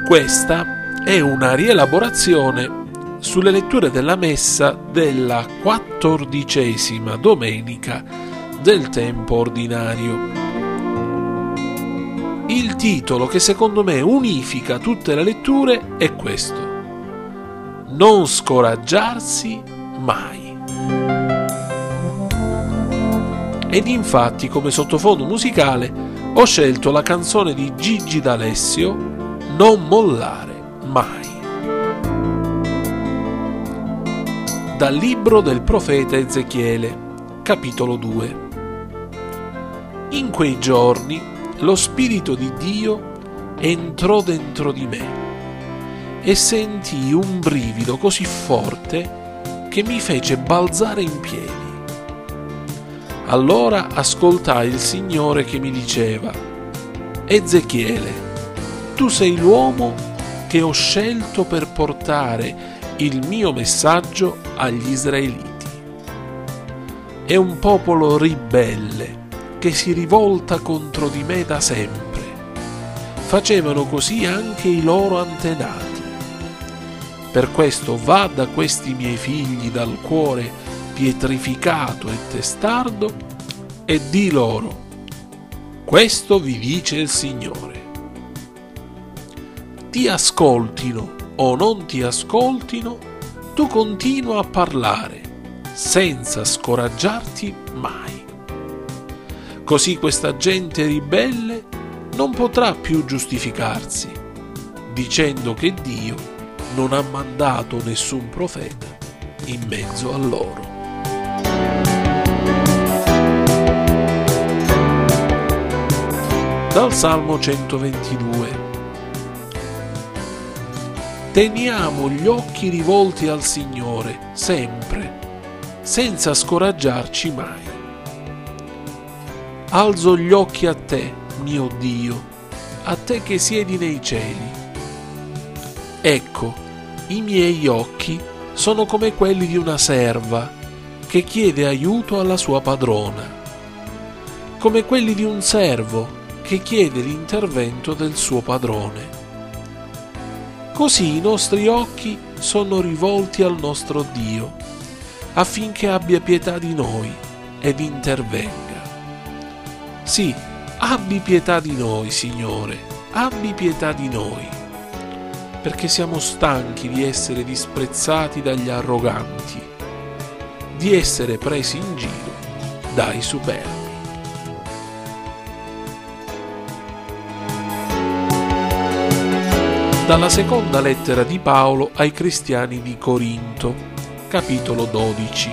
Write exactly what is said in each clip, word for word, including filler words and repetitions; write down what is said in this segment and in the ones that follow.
Questa è una rielaborazione sulle letture della messa della quattordicesima domenica del tempo ordinario. Il titolo che secondo me unifica tutte le letture è questo: non scoraggiarsi mai. Ed infatti come sottofondo musicale ho scelto la canzone di Gigi D'Alessio, Non mollare mai, dal libro del profeta Ezechiele, capitolo due. In quei giorni lo Spirito di Dio entrò dentro di me e sentii un brivido così forte che mi fece balzare in piedi. Allora ascoltai il Signore che mi diceva: Ezechiele, tu sei l'uomo che ho scelto per portare il mio messaggio agli israeliti. È un popolo ribelle che si rivolta contro di me da sempre. Facevano così anche i loro antenati. Per questo va da questi miei figli dal cuore pietrificato e testardo e di loro: questo vi dice il Signore. Ti ascoltino o non ti ascoltino, tu continua a parlare senza scoraggiarti mai. Così questa gente ribelle non potrà più giustificarsi, dicendo che Dio non ha mandato nessun profeta in mezzo a loro. Dal Salmo centoventidue. Teniamo gli occhi rivolti al Signore sempre, senza scoraggiarci mai. Alzo gli occhi a te, mio Dio, a te che siedi nei cieli. Ecco, i miei occhi sono come quelli di una serva che chiede aiuto alla sua padrona, come quelli di un servo che chiede l'intervento del suo padrone. Così i nostri occhi sono rivolti al nostro Dio, affinché abbia pietà di noi ed intervenga. Sì, abbi pietà di noi, Signore, abbi pietà di noi, perché siamo stanchi di essere disprezzati dagli arroganti, di essere presi in giro dai superbi. Dalla seconda lettera di Paolo ai cristiani di Corinto, capitolo dodici.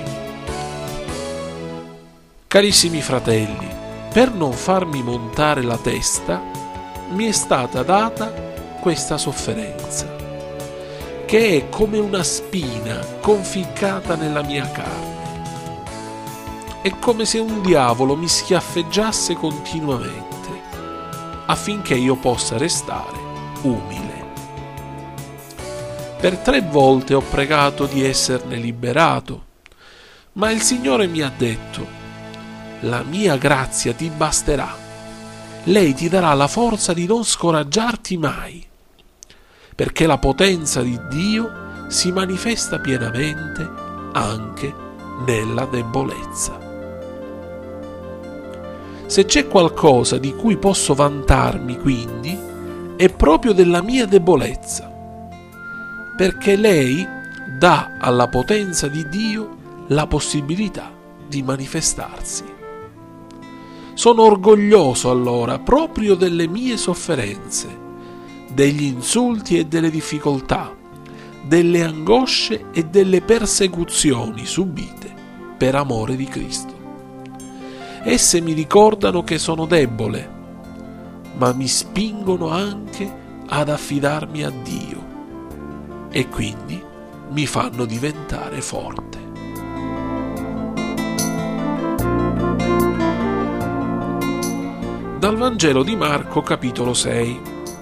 Carissimi fratelli, per non farmi montare la testa, mi è stata data questa sofferenza, che è come una spina conficcata nella mia carne. È come se un diavolo mi schiaffeggiasse continuamente, affinché io possa restare umile. Per tre volte ho pregato di esserne liberato, ma il Signore mi ha detto: la mia grazia ti basterà, lei ti darà la forza di non scoraggiarti mai, perché la potenza di Dio si manifesta pienamente anche nella debolezza. Se c'è qualcosa di cui posso vantarmi, quindi, è proprio della mia debolezza, perché lei dà alla potenza di Dio la possibilità di manifestarsi. Sono orgoglioso allora proprio delle mie sofferenze, degli insulti e delle difficoltà, delle angosce e delle persecuzioni subite per amore di Cristo. Esse mi ricordano che sono debole, ma mi spingono anche ad affidarmi a Dio e quindi mi fanno diventare forte. Dal Vangelo di Marco, capitolo sei.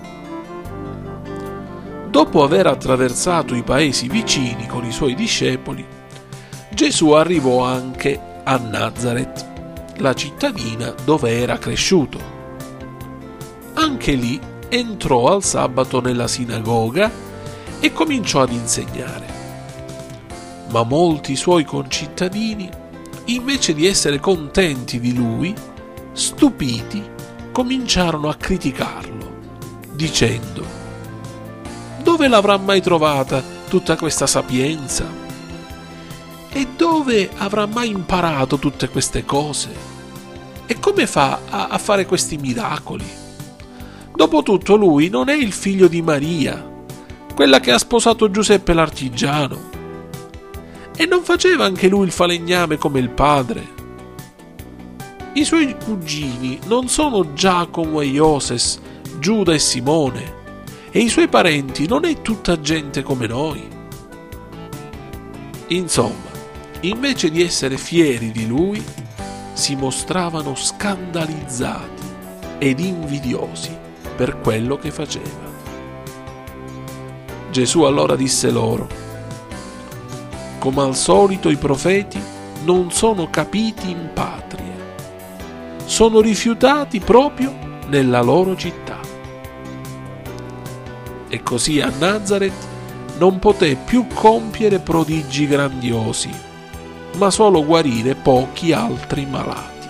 Dopo aver attraversato i paesi vicini con i suoi discepoli, Gesù arrivò anche a Nazaret, la cittadina dove era cresciuto. Anche lì entrò al sabato nella sinagoga e cominciò ad insegnare. Ma molti suoi concittadini, invece di essere contenti di lui, stupiti, cominciarono a criticarlo, dicendo: dove l'avrà mai trovata tutta questa sapienza? E dove avrà mai imparato tutte queste cose? E come fa a, a fare questi miracoli? Dopotutto lui non è il figlio di Maria, quella che ha sposato Giuseppe l'artigiano. E non faceva anche lui il falegname come il padre? I suoi cugini non sono Giacomo e Ioses, Giuda e Simone? E i suoi parenti non è tutta gente come noi? Insomma, invece di essere fieri di lui, si mostravano scandalizzati ed invidiosi per quello che faceva. Gesù allora disse loro: come al solito i profeti non sono capiti in patria, sono rifiutati proprio nella loro città. E così a Nazaret non poté più compiere prodigi grandiosi, ma solo guarire pochi altri malati.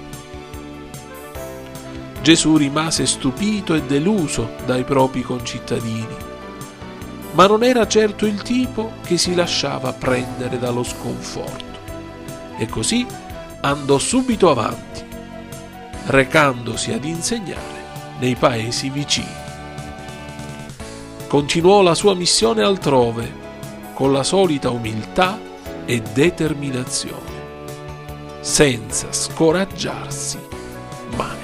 Gesù rimase stupito e deluso dai propri concittadini, ma non era certo il tipo che si lasciava prendere dallo sconforto, e così andò subito avanti, recandosi ad insegnare nei paesi vicini. Continuò la sua missione altrove, con la solita umiltà e determinazione, senza scoraggiarsi mai.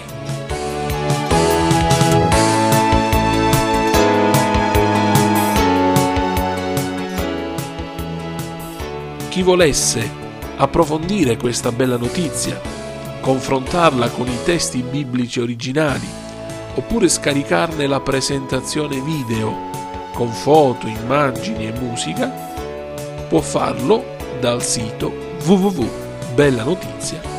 Chi volesse approfondire questa bella notizia, confrontarla con i testi biblici originali, oppure scaricarne la presentazione video con foto, immagini e musica, può farlo dal sito w w w punto bellanotizia